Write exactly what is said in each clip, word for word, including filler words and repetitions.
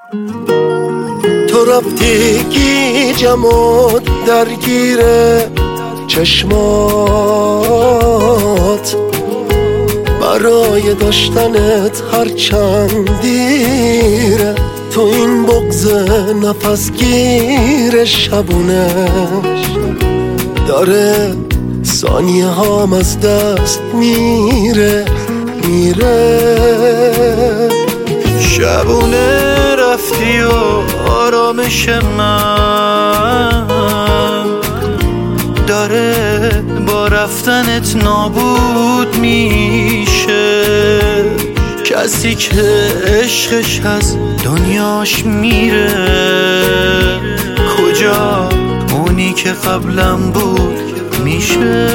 تو رفتی گیجم و درگیر چشمات، برای داشتنت هر چند دیره، تو این بغض نفس گیر شبونه داره ثانیه هام از دست میره میره. شبونه رفتی و آرامش من داره با رفتنت نابود میشه. کسی که عشقش از دنیاش میره، کجا اونی که قبلم بود میشه.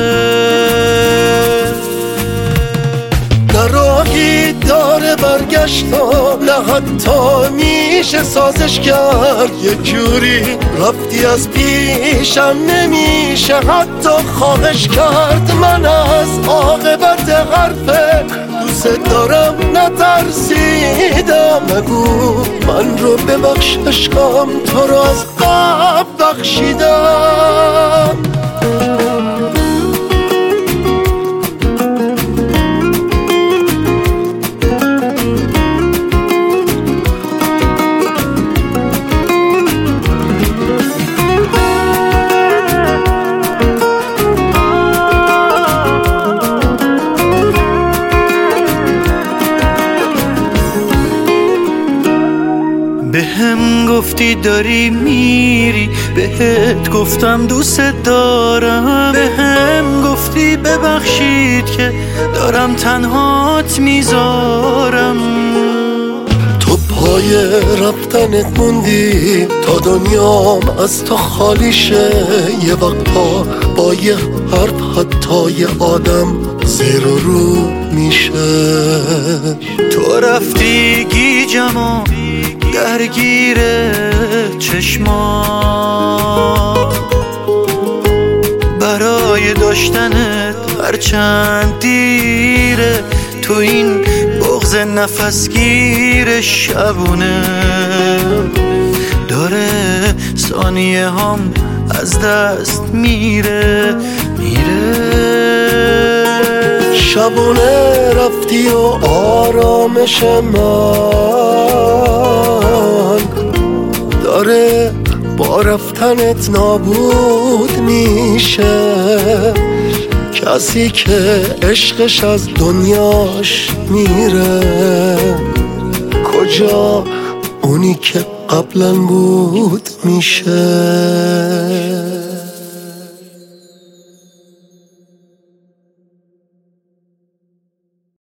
نه راهی داره برگشتا، نه حتی میشه سازش کرد. یه جوری رفتی از پیشم نمیشه حتی خواهش کرد. من از عاقبت حرف دوست دارم نترسیدم. نگو من رو ببخش عشقم، تو رو از قبل بخشیدم. به هم گفتی داری میری، بهت گفتم دوست دارم. به هم گفتی ببخشید که دارم تنهات میذارم. تو پای رفتنت موندی تا دنیام از تو خالی شه. یه وقتا با یه حرف حتی یه آدم زیر و رو میشه. تو رفتی گیجم و درگیر چشمات، برای داشتنت هر چند دیره، تو این بغض نفسگیر شبونه داره ثانیه هم از دست میره میره. شبونه رفتی و آرامش من داره با رفتنت نابود میشه. کسی که عشقش از دنیاش میره، کجا اونی که قبلا بود میشه.